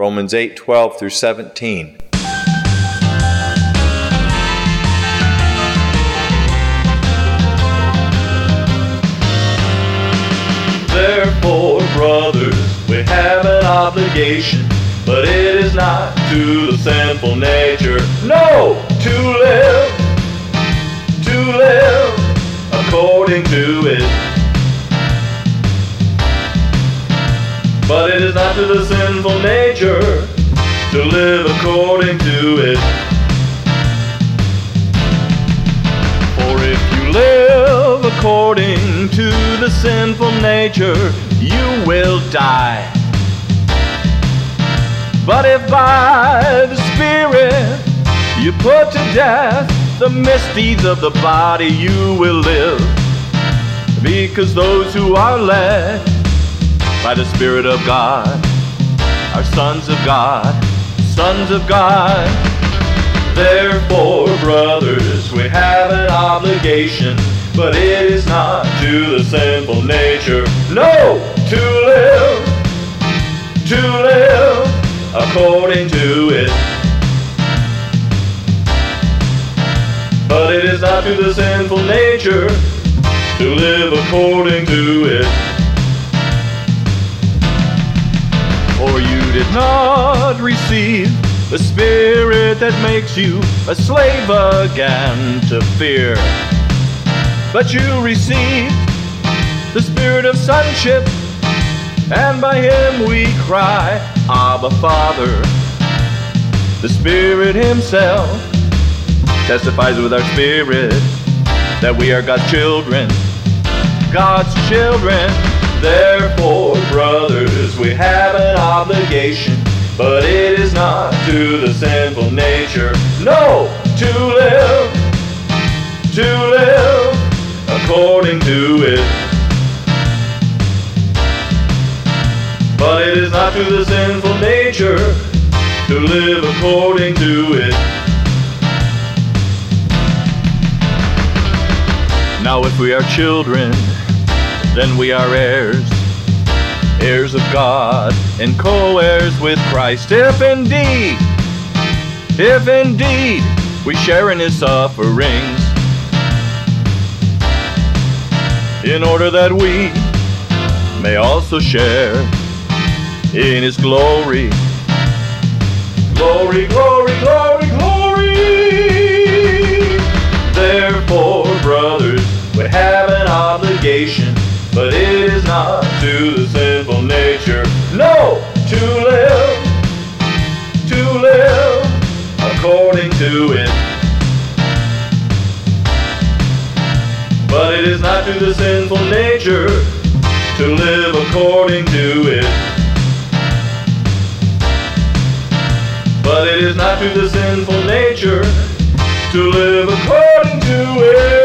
Romans 8:12 through 17. Therefore, brothers, we have an obligation, but it is not to the sinful nature, no, to live according to it. But it is not to the sinful nature to live according to it. For if you live according to the sinful nature, you will die. But if by the Spirit you put to death the misdeeds of the body, you will live. Because those who are led by the Spirit of God are sons of God, sons of God. Therefore, brothers, we have an obligation, but it is not to the sinful nature, no, to live according to it. But it is not to the sinful nature to live according to it. For you did not receive the spirit that makes you a slave again to fear, but you received the spirit of sonship, and by him we cry, Abba, Father. The Spirit himself testifies with our spirit that we are God's children, God's children. Therefore, brothers, we have an obligation, but it is not to the sinful nature, no, to live according to it. But it is not to the sinful nature to live according to it. Now if we are children, then we are heirs, heirs of God, and co-heirs with Christ, if indeed we share in his sufferings, in order that we may also share in his glory. Glory, glory, glory, glory. Therefore, brothers, we have an obligation, but it is not to the sinful nature, no, to live according to it. But it is not to the sinful nature to live according to it. But it is not to the sinful nature to live according to it.